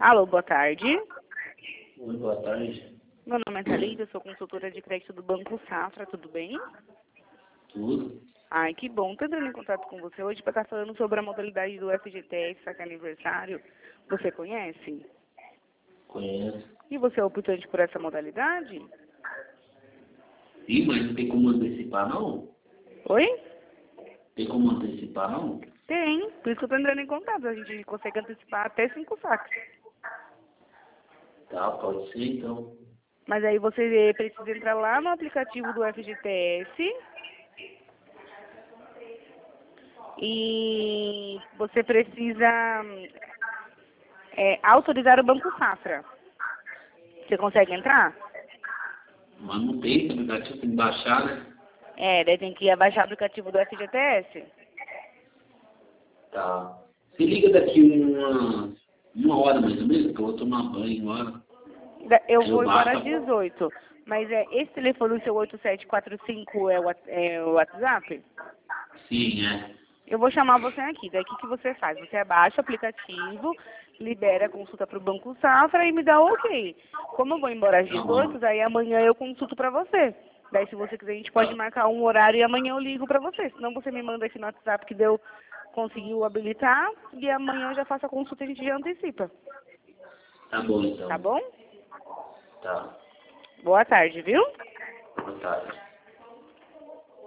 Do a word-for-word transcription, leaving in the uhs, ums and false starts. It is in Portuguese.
Alô, boa tarde. Oi, boa tarde. Meu nome é Thalita, eu sou consultora de crédito do Banco Safra, tudo bem? Tudo? Ai, que bom. Tô entrando em contato com você hoje para estar falando sobre a modalidade do F G T S, saque aniversário. Você conhece? Conheço. E você é optante por essa modalidade? Ih, mas não tem como antecipar, não? Oi? Tem como antecipar, não? Tem, por isso que eu tô entrando em contato. A gente consegue antecipar até cinco saques. Tá, pode ser, então. Mas aí você precisa entrar lá no aplicativo do F G T S e você precisa é, autorizar o Banco Safra. Você consegue entrar? Mas não tem, esse aplicativo tem que baixar, né? É, daí tem que abaixar o aplicativo do F G T S. Tá. Se liga daqui uma, uma hora mais ou menos, que eu vou tomar banho agora. Da- Eu Aí vou eu embora baixo. às dezoito. Mas é, esse telefone, o seu oito sete quatro cinco, é o, What- é o WhatsApp? Sim, é. Eu vou chamar você aqui. Daí o que, que você faz? Você abaixa o aplicativo, libera a consulta para o Banco Safra e me dá o ok. Como eu vou embora às Tá dezoito, bom. daí amanhã eu consulto para você. Daí se você quiser, a gente pode Tá, marcar um horário e amanhã eu ligo para você. Senão você me manda aqui no WhatsApp que deu, conseguiu habilitar e amanhã eu já faço a consulta e a gente já antecipa. tá bom, então. Tá bom? Tá. Boa tarde, viu? Boa tarde.